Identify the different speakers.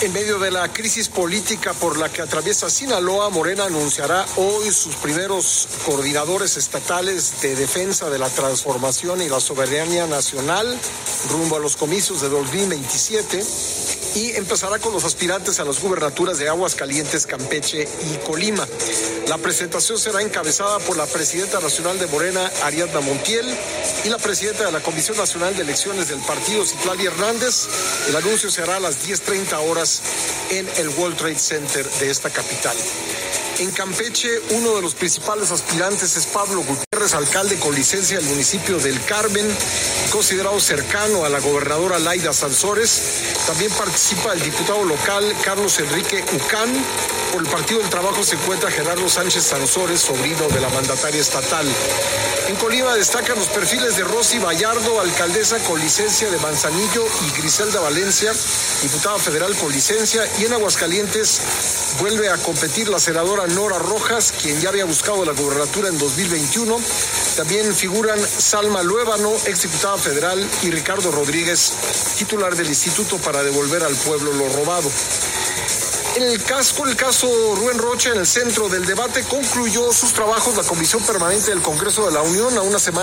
Speaker 1: En medio de la crisis política por la que atraviesa Sinaloa, Morena anunciará hoy sus primeros coordinadores estatales de defensa de la transformación y la soberanía nacional rumbo a los comicios de 2027 y empezará con los aspirantes a las gubernaturas de Aguascalientes, Campeche y Colima. La presentación será encabezada por la presidenta nacional de Morena, Ariadna Montiel, y la presidenta de la Comisión Nacional de Elecciones del partido, Citlali Hernández. El anuncio se hará a las 10:30 horas en el World Trade Center de esta capital. En Campeche, uno de los principales aspirantes es Pablo Gutiérrez, alcalde con licencia del municipio del Carmen, considerado cercano a la gobernadora Laida Sansores. También participa el diputado local Carlos Enrique Ucán. Por el Partido del Trabajo se encuentra Gerardo Sánchez Sansores, sobrino de la mandataria estatal. En Colima destacan los perfiles de Rosy Vallardo, alcaldesa con licencia de Manzanillo, y Griselda Valencia, diputada federal con licencia. Y en Aguascalientes vuelve a competir la senadora Nora Rojas, quien ya había buscado la gubernatura en 2021. También figuran Salma Luébano, exdiputada federal, y Ricardo Rodríguez, titular del Instituto para Devolver al Pueblo lo Robado. En el caso Rubén Rocha, en el centro del debate, concluyó sus trabajos la Comisión Permanente del Congreso de la Unión a una semana